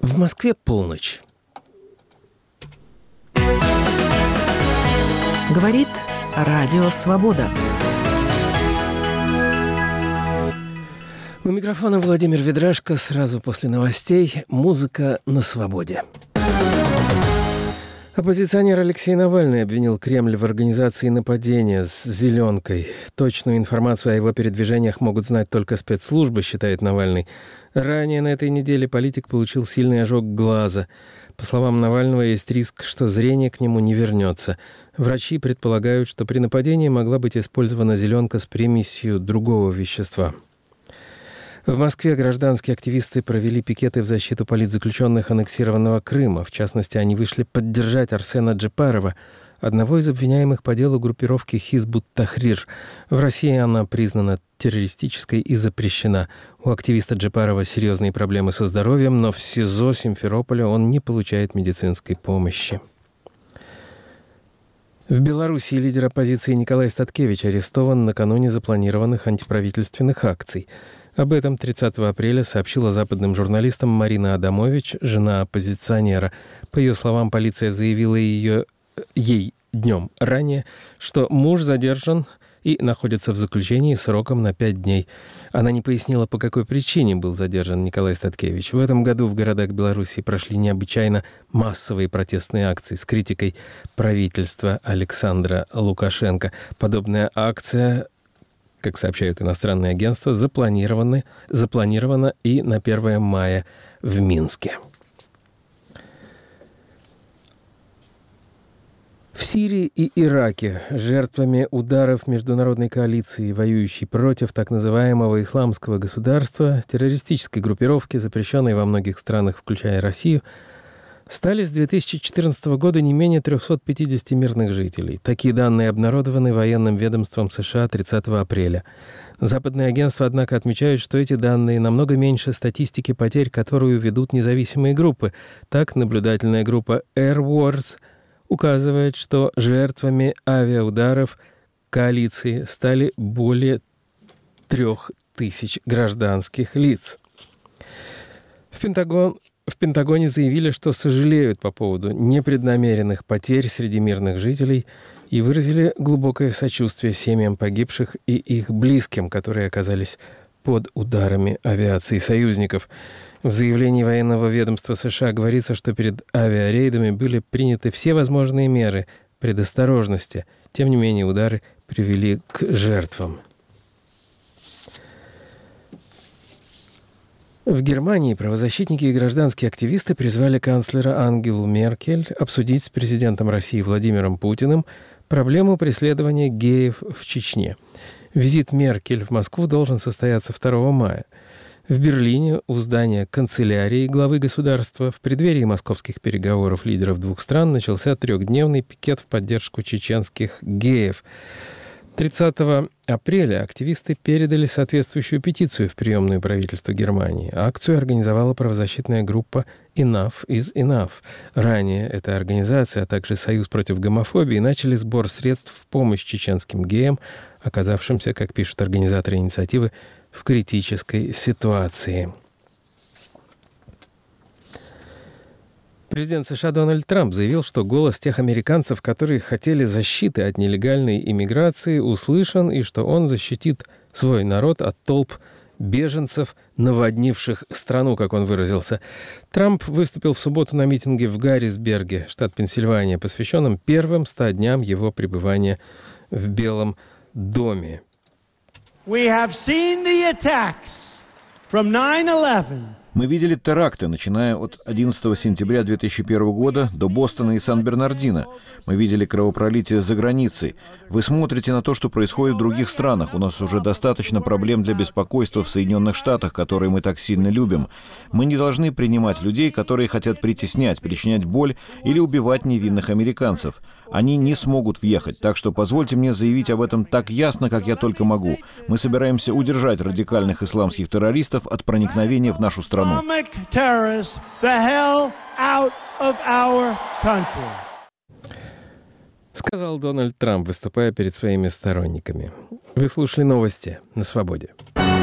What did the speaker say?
В Москве полночь. Говорит Радио Свобода. У микрофона Владимир Ведрашко. Сразу после новостей музыка на свободе. Оппозиционер Алексей Навальный обвинил Кремль в организации нападения с «зеленкой». Точную информацию о его передвижениях могут знать только спецслужбы, считает Навальный. Ранее на этой неделе политик получил сильный ожог глаза. По словам Навального, есть риск, что зрение к нему не вернется. Врачи предполагают, что при нападении могла быть использована «зеленка» с примесью другого вещества. В Москве гражданские активисты провели пикеты в защиту политзаключенных аннексированного Крыма. В частности, они вышли поддержать Арсена Джапарова, одного из обвиняемых по делу группировки Хизб ут-Тахрир. В России она признана террористической и запрещена. У активиста Джапарова серьезные проблемы со здоровьем, но в СИЗО Симферополя он не получает медицинской помощи. В Беларуси лидер оппозиции Николай Статкевич арестован накануне запланированных антиправительственных акций. Об этом 30 апреля сообщила западным журналистам Марина Адамович, жена оппозиционера. По ее словам, полиция заявила ей днем ранее, что муж задержан и находится в заключении сроком на 5 дней. Она не пояснила, по какой причине был задержан Николай Статкевич. В этом году в городах Беларуси прошли необычайно массовые протестные акции с критикой правительства Александра Лукашенко. Подобная акция, как сообщают иностранные агентства, запланирована и на 1 мая в Минске. В Сирии и Ираке жертвами ударов международной коалиции, воюющей против так называемого исламского государства, террористической группировки, запрещенной во многих странах, включая Россию, стали с 2014 года не менее 350 мирных жителей. Такие данные обнародованы военным ведомством США 30 апреля. Западные агентства, однако, отмечают, что эти данные намного меньше статистики потерь, которую ведут независимые группы. Так, наблюдательная группа Air Wars указывает, что жертвами авиаударов коалиции стали более 3000 гражданских лиц. В Пентагоне заявили, что сожалеют по поводу непреднамеренных потерь среди мирных жителей и выразили глубокое сочувствие семьям погибших и их близким, которые оказались под ударами авиации союзников. В заявлении военного ведомства США говорится, что перед авиарейдами были приняты все возможные меры предосторожности. Тем не менее, удары привели к жертвам. В Германии правозащитники и гражданские активисты призвали канцлера Ангелу Меркель обсудить с президентом России Владимиром Путиным проблему преследования геев в Чечне. Визит Меркель в Москву должен состояться 2 мая. В Берлине у здания канцелярии главы государства в преддверии московских переговоров лидеров двух стран начался 3-дневный пикет в поддержку чеченских геев. 30 апреля активисты передали соответствующую петицию в приемную правительства Германии. Акцию организовала правозащитная группа Enough is Enough. Ранее эта организация, а также Союз против гомофобии начали сбор средств в помощь чеченским геям, оказавшимся, как пишут организаторы инициативы, в критической ситуации. Президент США Дональд Трамп заявил, что голос тех американцев, которые хотели защиты от нелегальной иммиграции, услышан, и что он защитит свой народ от толп беженцев, наводнивших страну, как он выразился. Трамп выступил в субботу на митинге в Гаррисберге, штат Пенсильвания, посвященном первым 100 дням его пребывания в Белом доме. We have seen the attacks from 9/11. Мы видели теракты, начиная от 11 сентября 2001 года до Бостона и Сан-Бернардино. Мы видели кровопролитие за границей. Вы смотрите на то, что происходит в других странах. У нас уже достаточно проблем для беспокойства в Соединенных Штатах, которые мы так сильно любим. Мы не должны принимать людей, которые хотят притеснять, причинять боль или убивать невинных американцев. Они не смогут въехать, так что позвольте мне заявить об этом так ясно, как я только могу. Мы собираемся удержать радикальных исламских террористов от проникновения в нашу страну. Сказал Дональд Трамп, выступая перед своими сторонниками. Вы слушали новости на «Свободе».